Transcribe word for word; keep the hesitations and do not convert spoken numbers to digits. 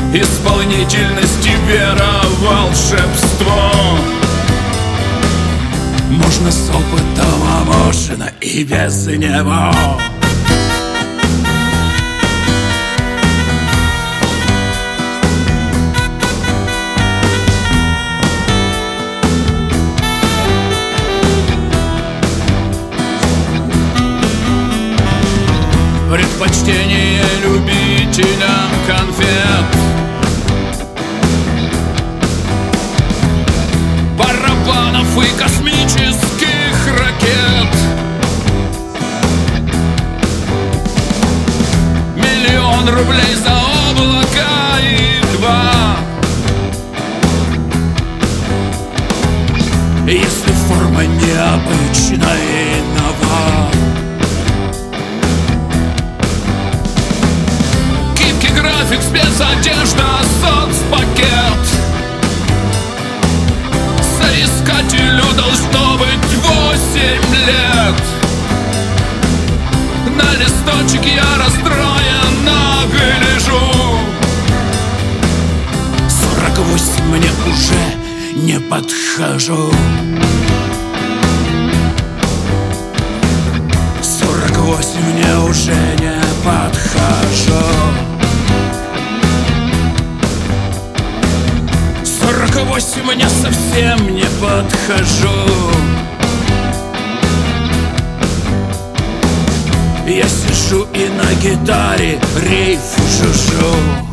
исполнительности вера, волшебство. Можно с опытом, а можно и без него. Предпочтение любителям конфет, барабанов и космических ракет. Миллион рублей за облака и два. Если форма необычная и нова. График, спецодежда, соцпакет. Соискателю должно быть восемь лет. На листочек я расстроенно гляжу. Сорок восемь мне уже не подхожу. Сорок восемь мне уже не подхожу. Сорок восемь мне совсем не подхожу. Я сижу и на гитаре рейф жужжу.